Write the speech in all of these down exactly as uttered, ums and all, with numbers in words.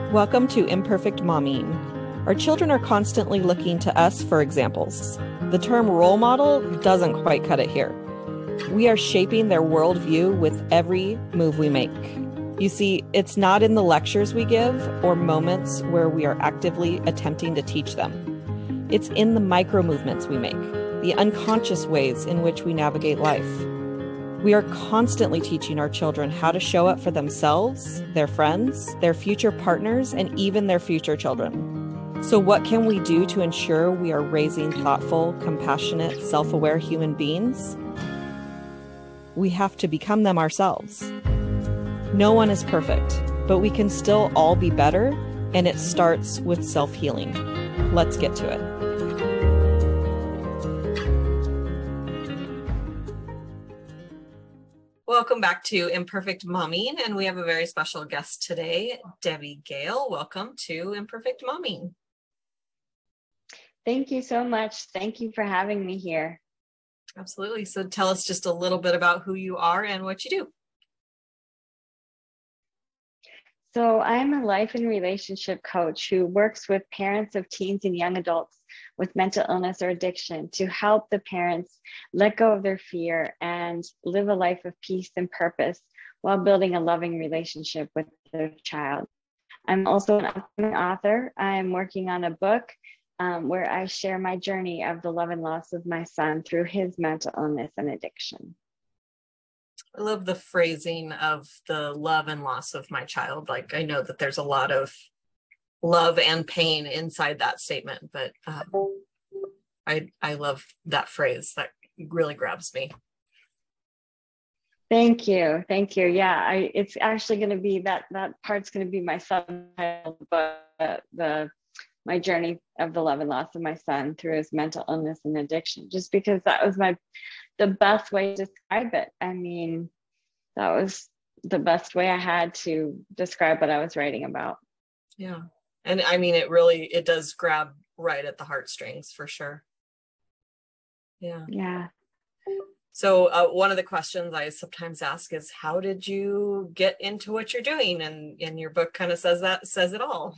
Welcome to Imperfect Momming. Our children are constantly looking to us for examples. The term role model doesn't quite cut it here. We are shaping their worldview with every move we make. You see, it's not in the lectures we give or moments where we are actively attempting to teach them. It's in the micro movements we make, the unconscious ways in which we navigate life. We are constantly teaching our children how to show up for themselves, their friends, their future partners, and even their future children. So what can we do to ensure we are raising thoughtful, compassionate, self-aware human beings? We have to become them ourselves. No one is perfect, but we can still all be better, and it starts with self-healing. Let's get to it. Welcome back to Imperfect Momming, and we have a very special guest today, Debbie Gale. Welcome to Imperfect Momming. Thank you so much. Thank you for having me here. Absolutely. So tell us just a little bit about who you are and what you do. So I'm a life and relationship coach who works with parents of teens and young adults with mental illness or addiction to help the parents let go of their fear and live a life of peace and purpose while building a loving relationship with their child. I'm also an upcoming author. I'm working on a book um, where I share my journey of the love and loss of my son through his mental illness and addiction. I love the phrasing of the love and loss of my child. Like, I know that there's a lot of love and pain inside that statement, but um, I I love that phrase. That really grabs me. Thank you, thank you. Yeah, I it's actually going to be that that part's going to be my subtitle, but uh, the my journey of the love and loss of my son through his mental illness and addiction. Just because that was my the best way to describe it. I mean, that was the best way I had to describe what I was writing about. Yeah. And I mean, it really, it does grab right at the heartstrings for sure. Yeah. Yeah. So uh, one of the questions I sometimes ask is, how did you get into what you're doing? And, and your book kind of says that, says it all.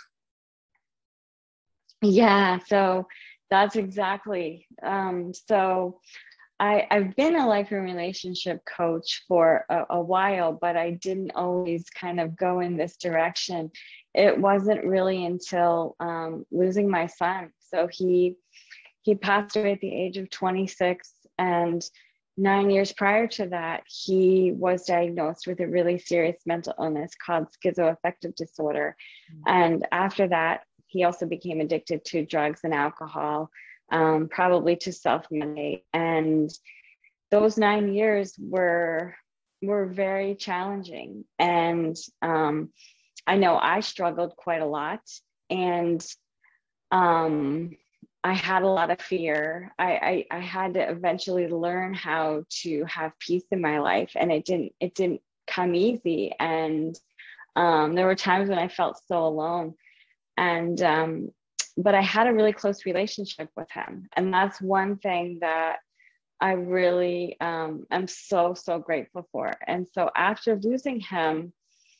Yeah. So that's exactly. Um, so I, I've been a life and relationship coach for a, a while, but I didn't always kind of go in this direction. It wasn't really until um, losing my son. So he he passed away at the age of twenty-six, and nine years prior to that, he was diagnosed with a really serious mental illness called schizoaffective disorder. Mm-hmm. And after that, he also became addicted to drugs and alcohol, um, probably to self-medicate. And those nine years were were very challenging. And um, I know I struggled quite a lot, and um, I had a lot of fear. I, I, I had to eventually learn how to have peace in my life, and it didn't it didn't come easy. And um, there were times when I felt so alone. And um, but I had a really close relationship with him, and that's one thing that I really um, am so so grateful for. And so after losing him,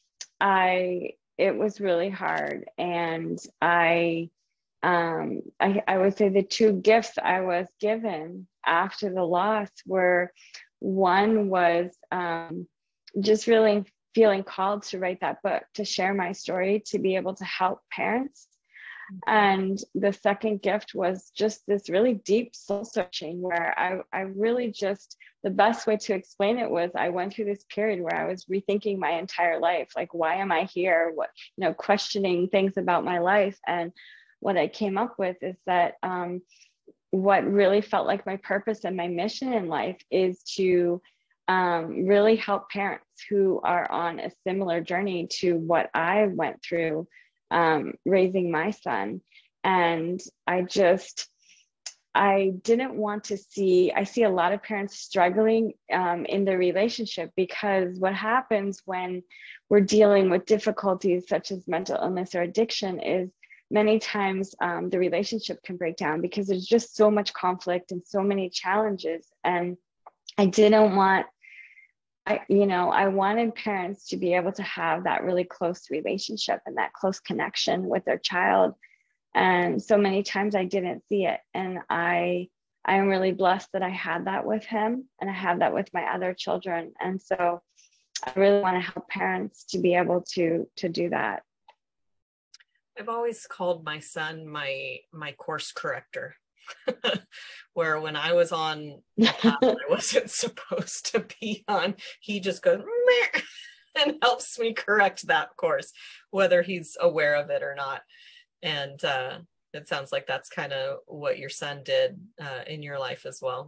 I it was really hard, and I, um, I I would say the two gifts I was given after the loss were, one was um, just really feeling called to write that book, to share my story, to be able to help parents. And the second gift was just this really deep soul searching where I, I really just, the best way to explain it was I went through this period where I was rethinking my entire life. Like, why am I here? What, you know, questioning things about my life. And what I came up with is that um, what really felt like my purpose and my mission in life is to um, really help parents who are on a similar journey to what I went through um, raising my son. And I just, I didn't want to see, I see a lot of parents struggling um, in their relationship, because what happens when we're dealing with difficulties such as mental illness or addiction is many times um, the relationship can break down because there's just so much conflict and so many challenges. And I didn't want I, you know, I wanted parents to be able to have that really close relationship and that close connection with their child. And so many times I didn't see it. And I, I am really blessed that I had that with him, and I have that with my other children. And so I really want to help parents to be able to, to do that. I've always called my son my, my course corrector. Where when I was on the path I wasn't supposed to be on, he just goes meh, and helps me correct that course, whether he's aware of it or not. And uh, it sounds like that's kind of what your son did uh, in your life as well.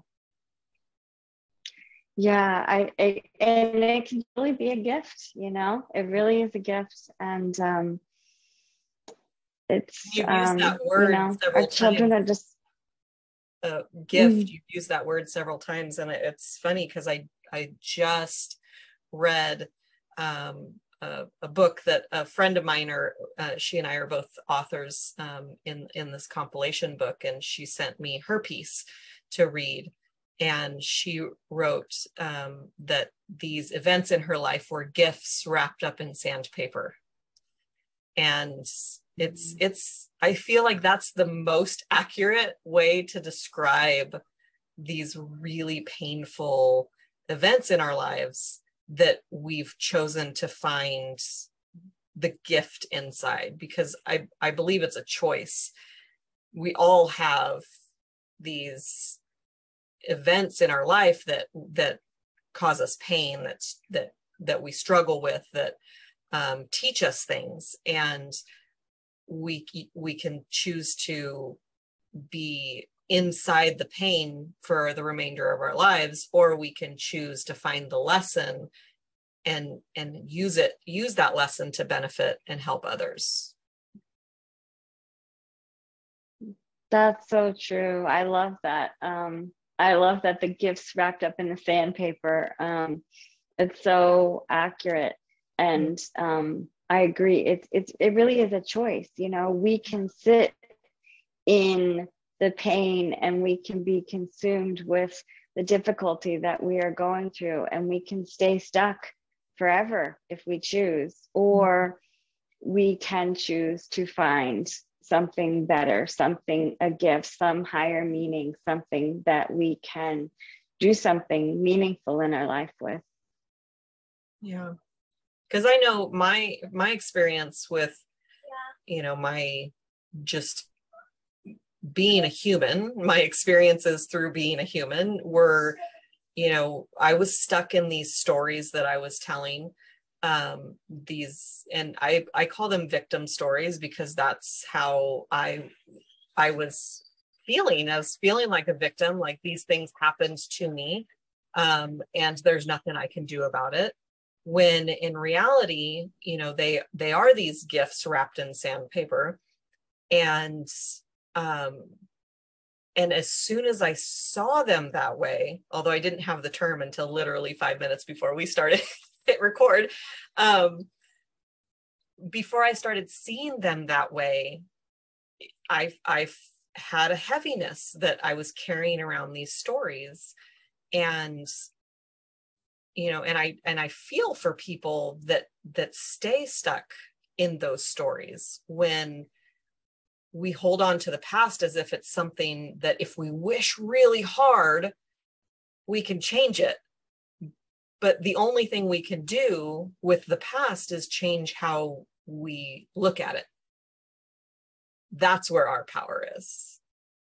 Yeah, I, I and it can really be a gift, you know, it really is a gift. And um, it's, You've um, used that word you know, several our children times. are just, A gift. Mm. You've used that word several times, and it's funny because I I just read um, a, a book that a friend of mine, or uh, she and I are both authors um, in in this compilation book, and she sent me her piece to read, and she wrote um, that these events in her life were gifts wrapped up in sandpaper, and it's it's I feel like that's the most accurate way to describe these really painful events in our lives, that we've chosen to find the gift inside, because I, I believe it's a choice. We all have these events in our life that that cause us pain, that's that that we struggle with, that um, teach us things, and we we can choose to be inside the pain for the remainder of our lives, or we can choose to find the lesson and and use it use that lesson to benefit and help others. That's so true. I love that. Um, I love that the gifts wrapped up in the sandpaper. Um, it's so accurate, and um, I agree. It's it's it really is a choice. You know, we can sit in the pain, and we can be consumed with the difficulty that we are going through, and we can stay stuck forever if we choose, or we can choose to find something better, something, a gift, some higher meaning, something that we can do something meaningful in our life with. Yeah. Because I know my my experience with, you know, my just being a human, my experiences through being a human were, you know, I was stuck in these stories that I was telling, um, these, and I, I call them victim stories, because that's how I, I was feeling. I was feeling like a victim, like these things happened to me, um, and there's nothing I can do about it. When in reality, you know, they, they are these gifts wrapped in sandpaper. And, um, and as soon as I saw them that way, although I didn't have the term until literally five minutes before we started hit record, um, before I started seeing them that way, I, I had a heaviness that I was carrying around these stories. And you know, and I, and I feel for people that, that stay stuck in those stories, when we hold on to the past as if it's something that if we wish really hard, we can change it. But the only thing we can do with the past is change how we look at it. That's where our power is.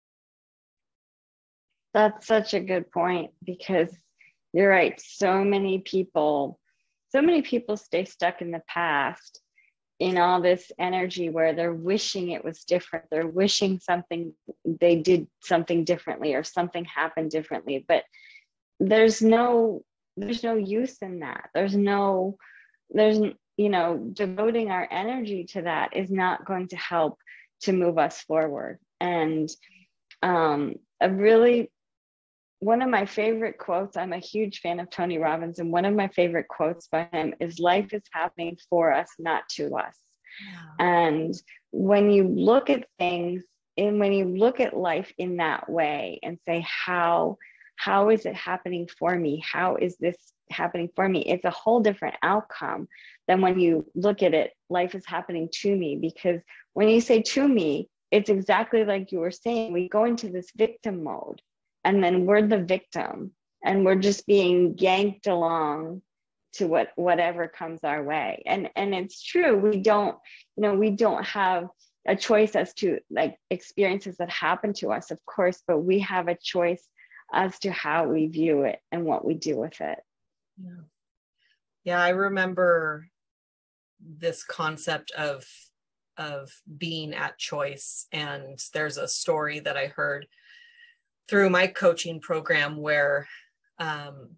That's such a good point, because you're right. So many people, so many people stay stuck in the past, in all this energy where they're wishing it was different. They're wishing something, they did something differently, or something happened differently. But there's no, there's no use in that. There's no, there's, you know, devoting our energy to that is not going to help to move us forward. And um, a really, one of my favorite quotes, I'm a huge fan of Tony Robbins, and one of my favorite quotes by him is, "Life is happening for us, not to us." Yeah. And when you look at things, and when you look at life in that way and say, how, how is it happening for me? How is this happening for me? It's a whole different outcome than when you look at it, life is happening to me. Because when you say to me, it's exactly like you were saying, we go into this victim mode, and then we're the victim, and we're just being yanked along to what whatever comes our way. And and it's true, we don't, you know, we don't have a choice as to like experiences that happen to us, of course, but we have a choice as to how we view it and what we do with it. Yeah. Yeah, I remember this concept of of being at choice. And there's a story that I heard through my coaching program where um,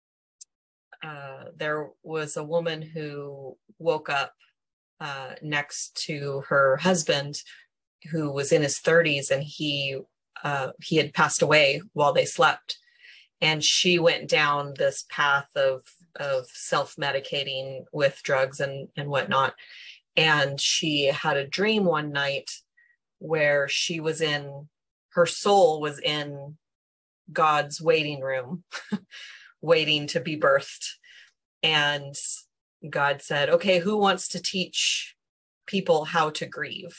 uh, there was a woman who woke up uh, next to her husband, who was in his thirties, and he uh, he had passed away while they slept. And she went down this path of of self-medicating with drugs and, and whatnot. And she had a dream one night where she was in, her soul was in God's waiting room, waiting to be birthed. And God said, okay, who wants to teach people how to grieve?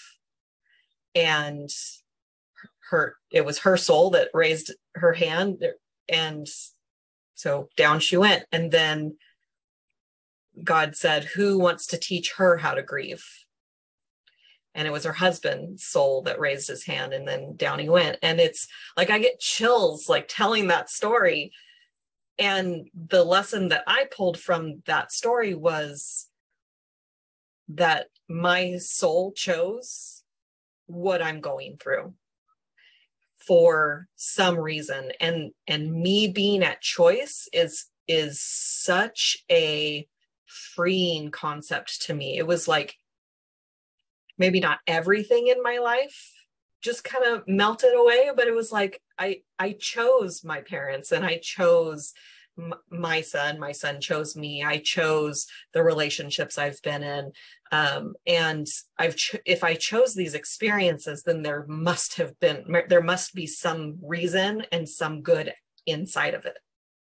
And her, it was her soul that raised her hand. And so down she went. And then God said, who wants to teach her how to grieve? And it was her husband's soul that raised his hand, and then down he went. And it's like, I get chills like telling that story. And the lesson that I pulled from that story was that my soul chose what I'm going through for some reason. And, and me being at choice is, is such a freeing concept to me. It was like, maybe not everything in my life just kind of melted away, but it was like, I, I chose my parents, and I chose m- my son, my son chose me. I chose the relationships I've been in. Um, and I've, ch- if I chose these experiences, then there must have been, there must be some reason and some good inside of it.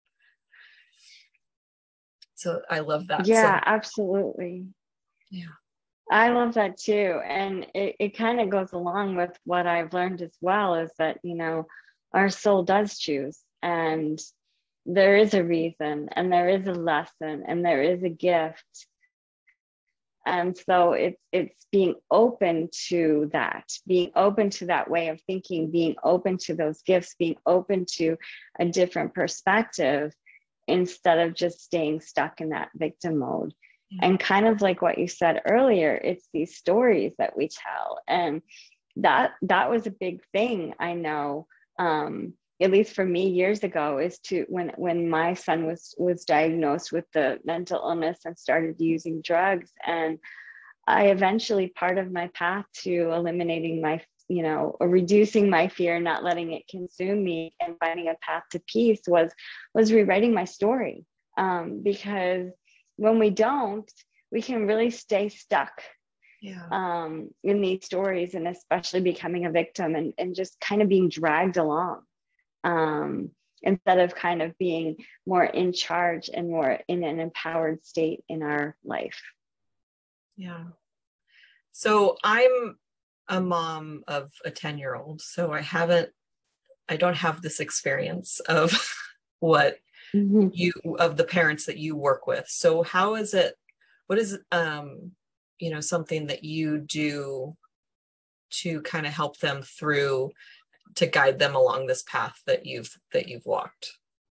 So I love that. Yeah, so, absolutely. Yeah. I love that too. And it, it kind of goes along with what I've learned as well, is that, you know, our soul does choose, and there is a reason, and there is a lesson, and there is a gift. And so it's it's being open to that, being open to that way of thinking, being open to those gifts, being open to a different perspective, instead of just staying stuck in that victim mode. And kind of like what you said earlier, it's these stories that we tell. And that that was a big thing, I know, um, at least for me years ago, is to when when my son was was diagnosed with the mental illness and started using drugs. And I eventually, part of my path to eliminating my, you know, or reducing my fear, not letting it consume me, and finding a path to peace was was rewriting my story. Um, because when we don't, we can really stay stuck Yeah. um, in these stories, and especially becoming a victim, and, and just kind of being dragged along um, instead of kind of being more in charge and more in an empowered state in our life. Yeah. So I'm a mom of a ten-year-old, so I haven't, I don't have this experience of what Mm-hmm. you, of the parents that you work with. So how is it, what is, um, you know, something that you do to kind of help them through, to guide them along this path that you've, that you've walked?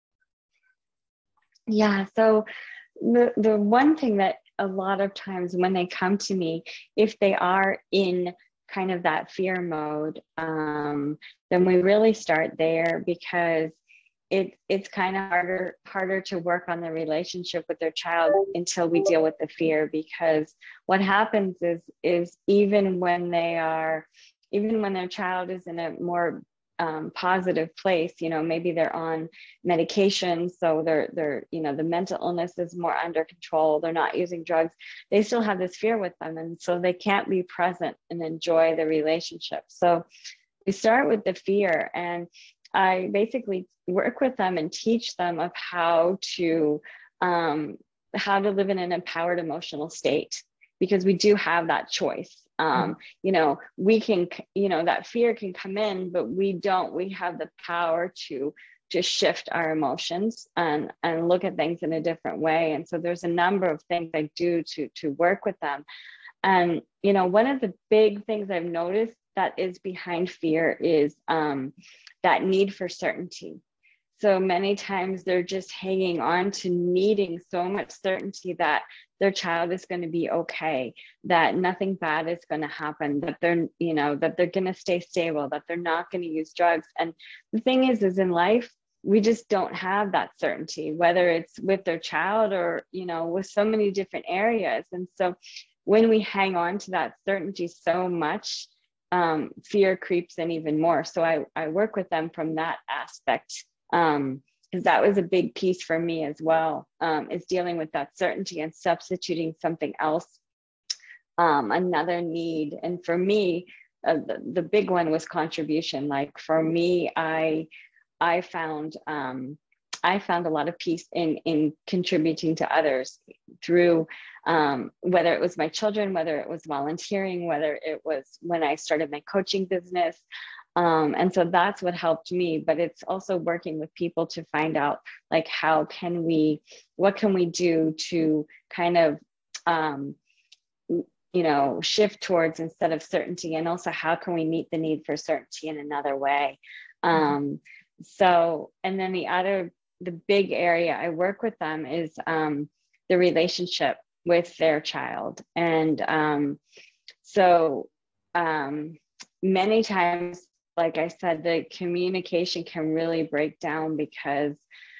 Yeah. So the, the one thing that a lot of times when they come to me, if they are in kind of that fear mode, um, then we really start there, because it, it's kind of harder, harder to work on the relationship with their child until we deal with the fear. Because what happens is, is even when they are, even when their child is in a more um, positive place, you know, maybe they're on medication, so they're, they're, you know, the mental illness is more under control, they're not using drugs, they still have this fear with them. And so they can't be present and enjoy the relationship. So we start with the fear. And I basically work with them and teach them of how to um, how to live in an empowered emotional state, because we do have that choice. Um, you know, we can, you know, that fear can come in, but we don't, we have the power to, to shift our emotions and, and look at things in a different way. And so there's a number of things I do to, to work with them. And, you know, one of the big things I've noticed that is behind fear is um, that need for certainty. So many times they're just hanging on to needing so much certainty that their child is going to be okay, that nothing bad is going to happen, that they're, you know, that they're going to stay stable, that they're not going to use drugs. And the thing is, is in life, we just don't have that certainty, whether it's with their child or, you know, with so many different areas. And so when we hang on to that certainty so much, um, fear creeps in even more. So I, I work with them from that aspect. Um, because that was a big piece for me as well, um, is dealing with that certainty and substituting something else, um, another need. And for me, uh, the, the big one was contribution. Like for me, I, I found, um, I found a lot of peace in, in contributing to others through, um, whether it was my children, whether it was volunteering, whether it was when I started my coaching business. Um, and so that's what helped me, but it's also working with people to find out, like, how can we, what can we do to kind of, um, you know, shift towards instead of certainty, and also how can we meet the need for certainty in another way. Um, so, and then the other, the big area I work with them is um, the relationship with their child. And um, so um, many times, like I said, the communication can really break down because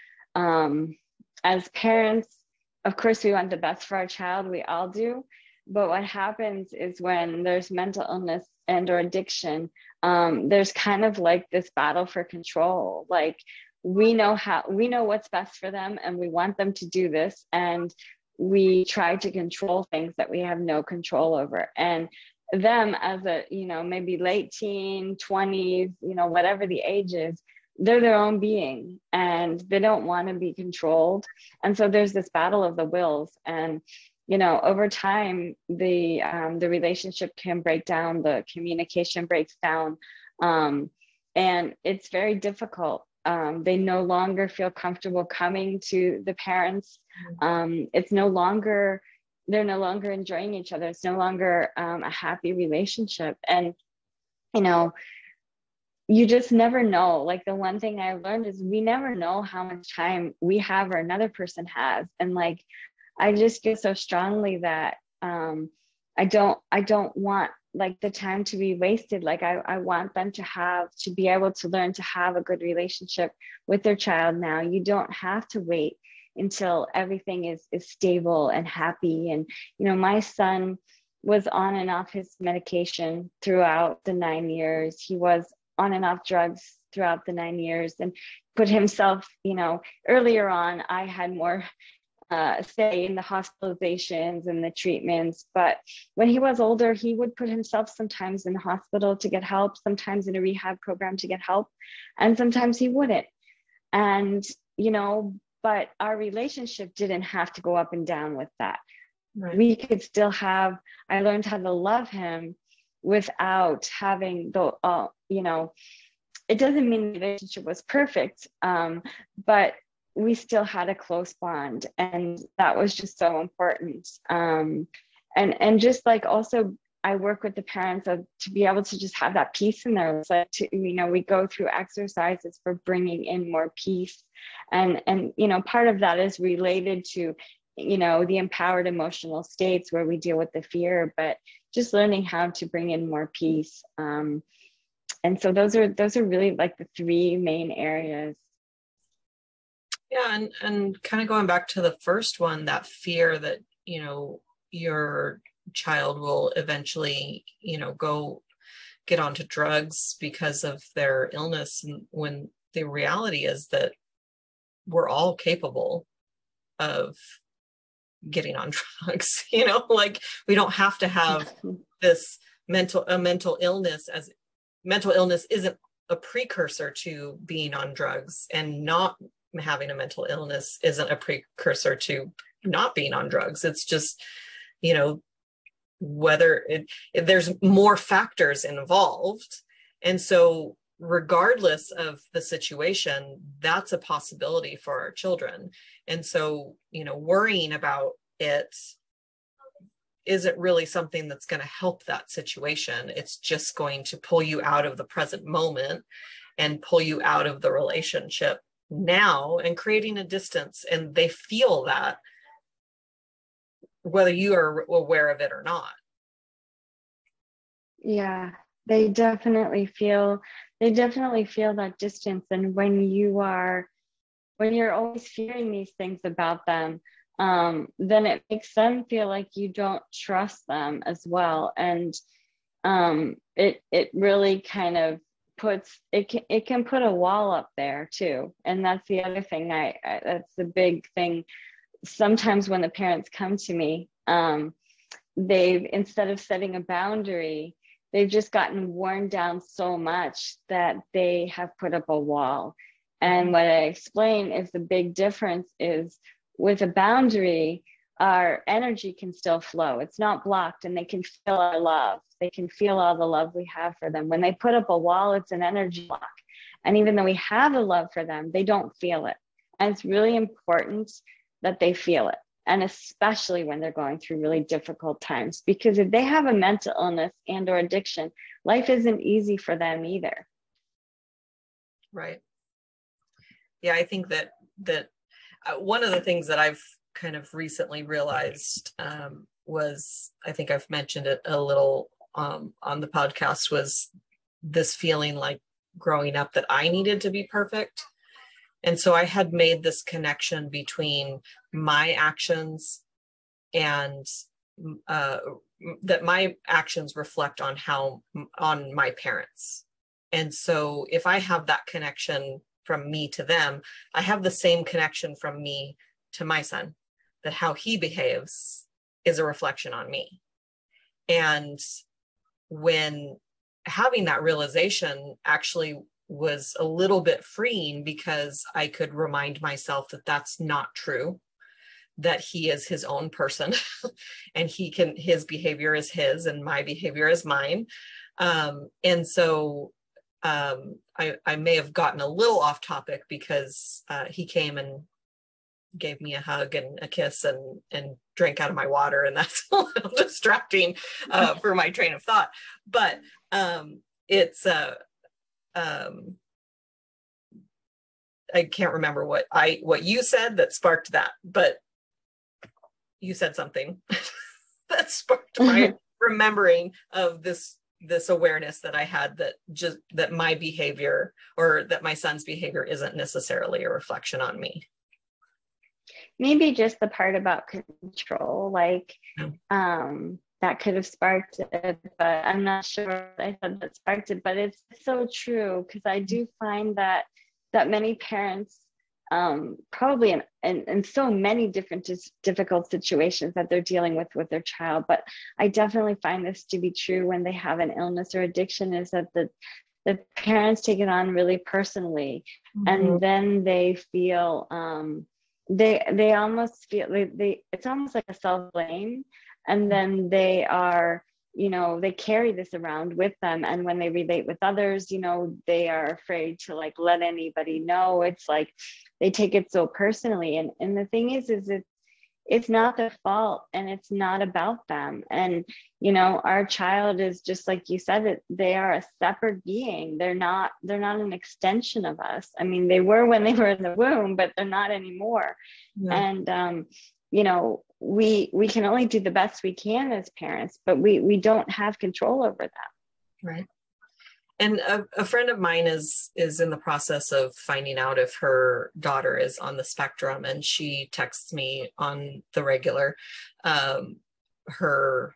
um, as parents, of course, we want the best for our child, we all do. But what happens is when there's mental illness and or addiction, um, there's kind of like this battle for control. Like we know how, we know what's best for them and we want them to do this. And we try to control things that we have no control over. And them as a, you know, maybe late teen, twenties, you know, whatever the age is, they're their own being and they don't want to be controlled. And so there's this battle of the wills. And, you know, over time, the um, the relationship can break down, the communication breaks down, um, and it's very difficult. Um, they no longer feel comfortable coming to the parents. Um, it's no longer, they're no longer enjoying each other. It's no longer um, a happy relationship. And, you know, you just never know. Like the one thing I learned is we never know how much time we have or another person has. And like, I just feel so strongly that um, I don't, I don't want like the time to be wasted. Like I, I want them to have, to be able to learn to have a good relationship with their child now. You don't have to wait until everything is, is stable and happy. And, you know, my son was on and off his medication throughout the nine years. He was on and off drugs throughout the nine years and put himself, you know, earlier on, I had more uh, say in the hospitalizations and the treatments. But when he was older, he would put himself sometimes in the hospital to get help, sometimes in a rehab program to get help, and sometimes he wouldn't. And, you know, but our relationship didn't have to go up and down with that. Right. We could still have, I learned how to love him without having the, uh, you know, it doesn't mean the relationship was perfect, um, but we still had a close bond. And that was just so important. Um, and, and just like also, I work with the parents of, to be able to just have that peace in their lives. Like to, you know, we go through exercises for bringing in more peace. And, and, you know, part of that is related to, you know, the empowered emotional states where we deal with the fear, but just learning how to bring in more peace. Um, and so those are, those are really like the three main areas. Yeah. And, and kind of going back to the first one, that fear that, you know, your child will eventually, you know, go get onto drugs because of their illness. And when the reality is that we're all capable of getting on drugs, you know, like we don't have to have this mental, a mental illness, as mental illness isn't a precursor to being on drugs, and not having a mental illness isn't a precursor to not being on drugs. It's just, you know, whether it, if there's more factors involved. And so regardless of the situation, that's a possibility for our children. And so, you know, worrying about it isn't really something that's going to help that situation. It's just going to pull you out of the present moment and pull you out of the relationship now, and creating a distance. And they feel that whether you are aware of it or not. Yeah, they definitely feel, they definitely feel that distance. And when you are, when you're always fearing these things about them, um, then it makes them feel like you don't trust them as well. And um, it, it really kind of puts, it can, it can put a wall up there too. And that's the other thing, I, I that's the big thing. Sometimes when the parents come to me, um, they've, instead of setting a boundary, they've just gotten worn down so much that they have put up a wall. And what I explain is the big difference is with a boundary, our energy can still flow. It's not blocked, and they can feel our love. They can feel all the love we have for them. When they put up a wall, it's an energy block. And even though we have a love for them, they don't feel it. And it's really important that they feel it. And especially when they're going through really difficult times, because if they have a mental illness and or addiction, life isn't easy for them either. Right. Yeah, I think that that uh, one of the things that I've kind of recently realized um, was, I think I've mentioned it a little um, on the podcast, was this feeling like growing up that I needed to be perfect. And so I had made this connection between my actions and uh, that my actions reflect on how, on my parents. And so if I have that connection from me to them, I have the same connection from me to my son, that how he behaves is a reflection on me. And when having that realization actually was a little bit freeing, because I could remind myself that that's not true, that he is his own person and he can, his behavior is his and my behavior is mine. Um, and so um, I, I may have gotten a little off topic, because uh, he came and gave me a hug and a kiss and, and drank out of my water. And that's a little distracting uh, for my train of thought. But um, it's, uh, um, I can't remember what I, what you said that sparked that, but you said something that sparked my remembering of this, this awareness that I had, that just, that my behavior, or that my son's behavior, isn't necessarily a reflection on me. Maybe just the part about control, like, Yeah. um, that could have sparked it, but I'm not sure I said that sparked it, but it's so true, because I do find that that many parents, um, probably in, in, in so many different dis- difficult situations that they're dealing with with their child, but I definitely find this to be true when they have an illness or addiction, is that the the parents take it on really personally, mm-hmm. and then they feel um, they they almost feel they, they it's almost like a self-blame. And then they are, you know, they carry this around with them. And when they relate with others, you know, they are afraid to like let anybody know. It's like they take it so personally. And and the thing is, is it's it's not their fault, and it's not about them. And, you know, our child is just like you said, that they are a separate being. They're not, they're not an extension of us. I mean, they were when they were in the womb, but they're not anymore. Yeah. And um, you know, we we can only do the best we can as parents, but we we don't have control over that. Right. And a, a friend of mine is is in the process of finding out if her daughter is on the spectrum, and she texts me on the regular um, her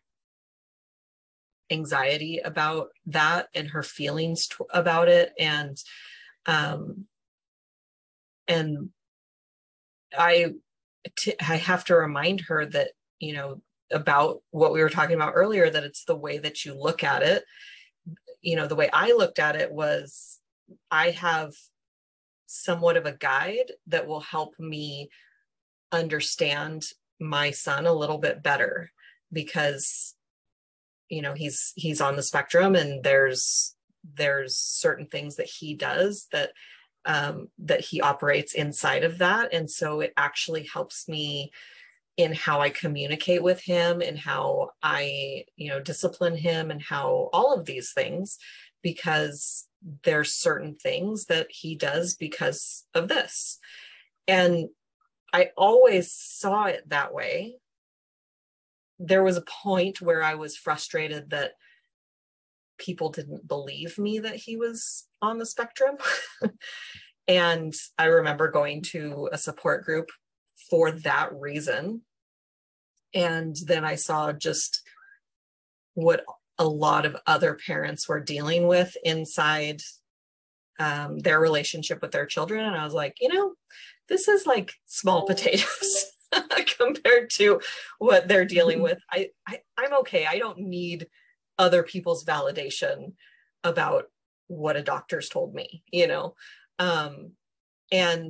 anxiety about that and her feelings t- about it, and um, and I t- I have to remind her that, you know, about what we were talking about earlier, that it's the way that you look at it. You know, the way I looked at it was, I have somewhat of a guide that will help me understand my son a little bit better, because, you know, he's, he's on the spectrum, and there's, there's certain things that he does that, um, that he operates inside of that. And so it actually helps me in how I communicate with him, and how I, you know, discipline him, and how all of these things, because there's certain things that he does because of this. And I always saw it that way. There was a point where I was frustrated that people didn't believe me that he was on the spectrum. And I remember going to a support group for that reason. And then I saw just what a lot of other parents were dealing with inside um, their relationship with their children. And I was like, you know, this is like small potatoes compared to what they're dealing with. I, I, I'm okay. I don't need other people's validation about what a doctor's told me, you know? Um, and,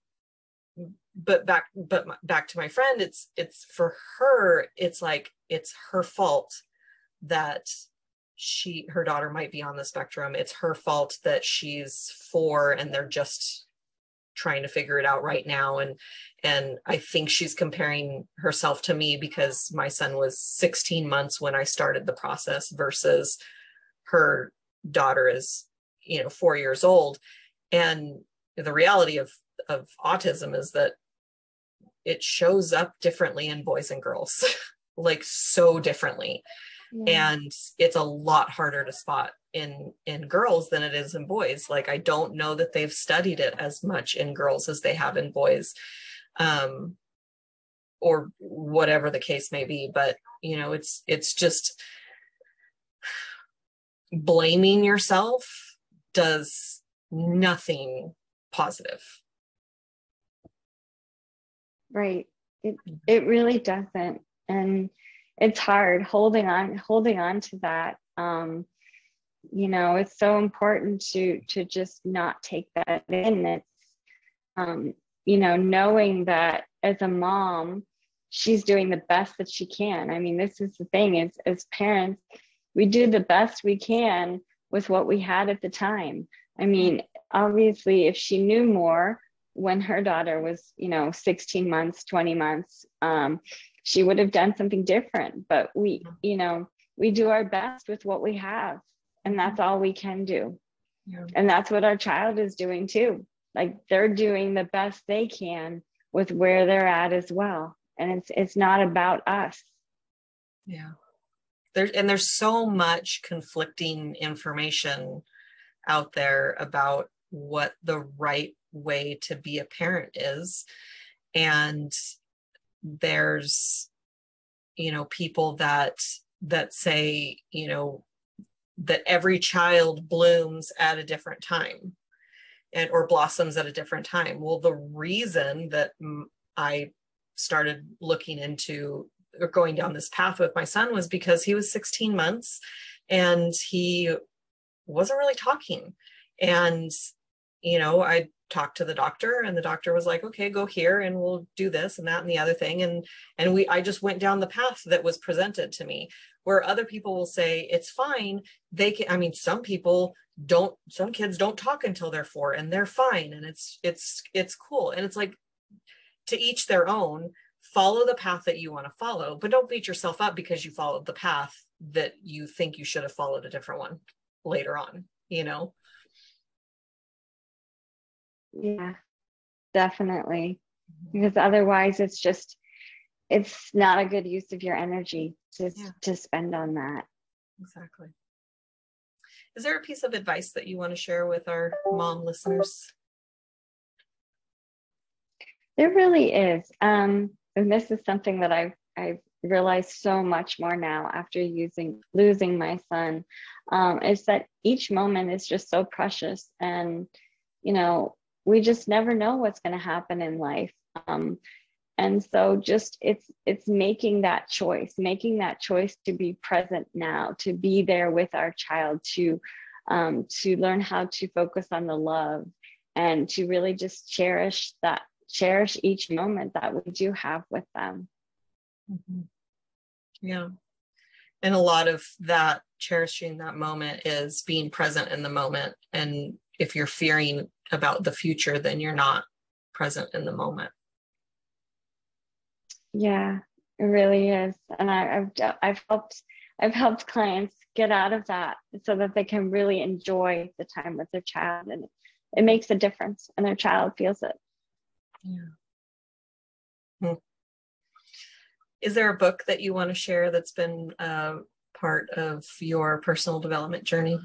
but back, but back to my friend, it's, it's for her, it's like, it's her fault that she, her daughter might be on the spectrum. It's her fault that she's four and they're just trying to figure it out right now. And, and I think she's comparing herself to me because my son was sixteen months when I started the process versus her daughter is, you know, four years old. And the reality of, of autism is that it shows up differently in boys and girls, like so differently. Yeah. And it's a lot harder to spot in, in girls than it is in boys. Like, I don't know that they've studied it as much in girls as they have in boys, um, or whatever the case may be. But, you know, it's, it's just blaming yourself does nothing positive. Right. It, it really doesn't. And it's hard holding on, holding on to that. Um, you know, it's so important to, to just not take that in. It's, um, you know, knowing that as a mom, she's doing the best that she can. I mean, this is the thing is, as parents, we do the best we can with what we had at the time. I mean, obviously, if she knew more when her daughter was, you know, sixteen months, twenty months, um, she would have done something different. But we, you know, we do our best with what we have, and that's all we can do. Yeah. And that's what our child is doing too. Like, they're doing the best they can with where they're at as well. And it's, it's not about us. Yeah. There, and there's so much conflicting information out there about what the right way to be a parent is. And there's, you know, people that, that say, you know, that every child blooms at a different time and, or blossoms at a different time. Well, the reason that I started looking into or going down this path with my son was because he was sixteen months and he wasn't really talking. And, you know, I talked to the doctor, and the doctor was like, okay, go here and we'll do this and that and the other thing. And, and we, I just went down the path that was presented to me, where other people will say, it's fine. They can, I mean, some people don't, some kids don't talk until they're four and they're fine. And it's, it's, it's cool. And it's like, to each their own. Follow the path that you want to follow, but don't beat yourself up because you followed the path that you think you should have followed a different one later on, you know? Yeah, definitely. Because otherwise it's just, it's not a good use of your energy to, yeah. to spend on that. Exactly. Is there a piece of advice that you want to share with our mom listeners? There really is. Um, and this is something that I've, I've realized so much more now after using, losing my son, um, is that each moment is just so precious. And, you know, we just never know what's going to happen in life. Um, and so just, it's, it's making that choice, making that choice to be present now, to be there with our child, to, um, to learn how to focus on the love and to really just cherish that, cherish each moment that we do have with them. Mm-hmm. Yeah. And a lot of that, cherishing that moment, is being present in the moment. And if you're fearing about the future, then you're not present in the moment. Yeah, it really is. And I, I've I've helped I've helped clients get out of that so that they can really enjoy the time with their child, and it makes a difference, and their child feels it. Yeah. Hmm. Is there a book that you want to share that's been uh, part of your personal development journey?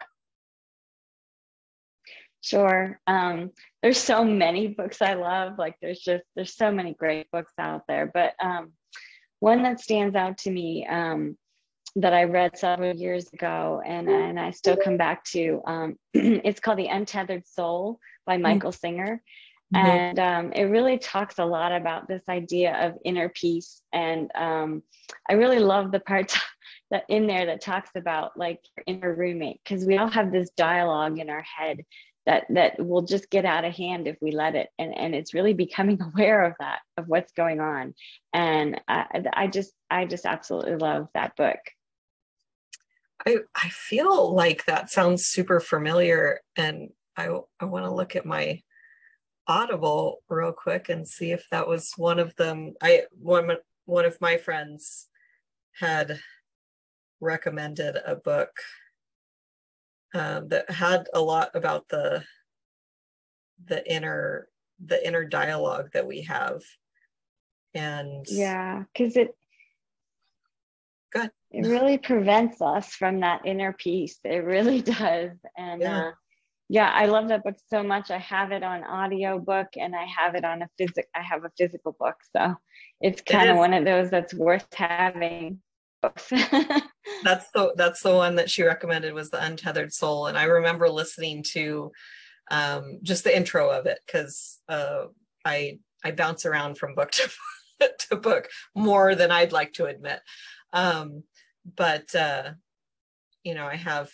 Sure. Um, there's so many books I love. Like there's just, there's so many great books out there. But um, one that stands out to me um, that I read several years ago, and, and I still come back to, um, it's called The Untethered Soul by Michael Singer. Mm-hmm. And um, it really talks a lot about this idea of inner peace. And um, I really love the part that in there that talks about like your inner roommate, because we all have this dialogue in our head that that will just get out of hand if we let it. And, and it's really becoming aware of that, of what's going on. And I, I just, I just absolutely love that book. I, I feel like that sounds super familiar, and I, I want to look at my Audible real quick and see if that was one of them. I one one of my friends had recommended a book um, that had a lot about the the inner the inner dialogue that we have. And yeah, because it good. It really prevents us from that inner peace. It really does. And yeah. Uh, yeah, I love that book so much. I have it on audio book, and I have it on a physic. I have a physical book, so it's kind of one of those that's worth having. That's the that's the one that she recommended, was The Untethered Soul, and I remember listening to um, just the intro of it, because uh, I I bounce around from book to to book more than I'd like to admit, um, but uh, you know, I have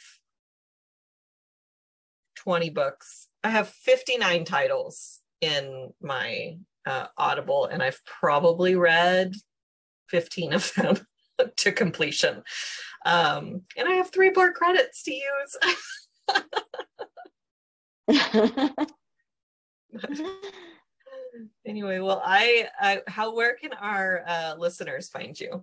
twenty books. I have fifty-nine titles in my uh, Audible, and I've probably read fifteen of them to completion. Um, and I have three more credits to use. Anyway, well, I, I, how, where can our uh, listeners find you?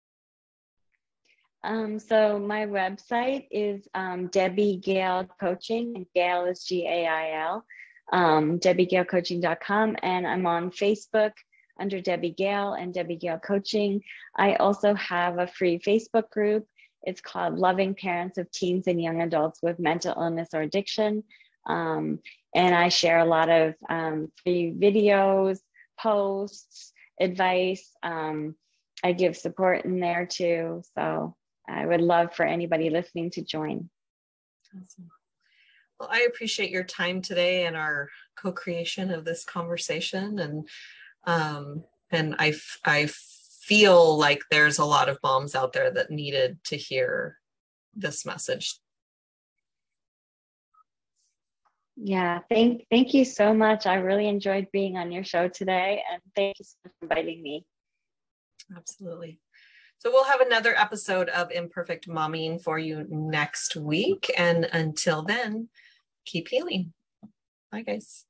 Um, so my website is um, Debbie Gale Coaching, and Gale is G A I L, um, debbie gale coaching dot com. And I'm on Facebook under Debbie Gale and Debbie Gale Coaching. I also have a free Facebook group. It's called Loving Parents of Teens and Young Adults with Mental Illness or Addiction. Um, and I share a lot of um, free videos, posts, advice. Um, I give support in there too. So I would love for anybody listening to join. Awesome. Well, I appreciate your time today and our co-creation of this conversation. And um, and I, I feel like there's a lot of moms out there that needed to hear this message. Yeah, thank, thank you so much. I really enjoyed being on your show today, and thank you so much for inviting me. Absolutely. So we'll have another episode of Imperfect Momming for you next week. And until then, keep healing. Bye, guys.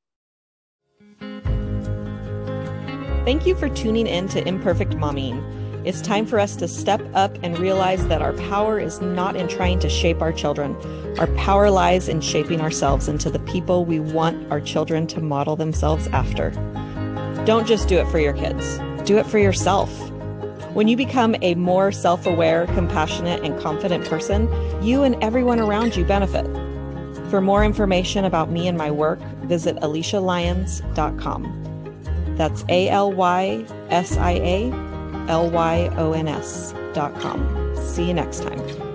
Thank you for tuning in to Imperfect Momming. It's time for us to step up and realize that our power is not in trying to shape our children. Our power lies in shaping ourselves into the people we want our children to model themselves after. Don't just do it for your kids. Do it for yourself. When you become a more self-aware, compassionate, and confident person, you and everyone around you benefit. For more information about me and my work, visit alicia lyons dot com. That's A L Y S I A L Y O N S dot com. See you next time.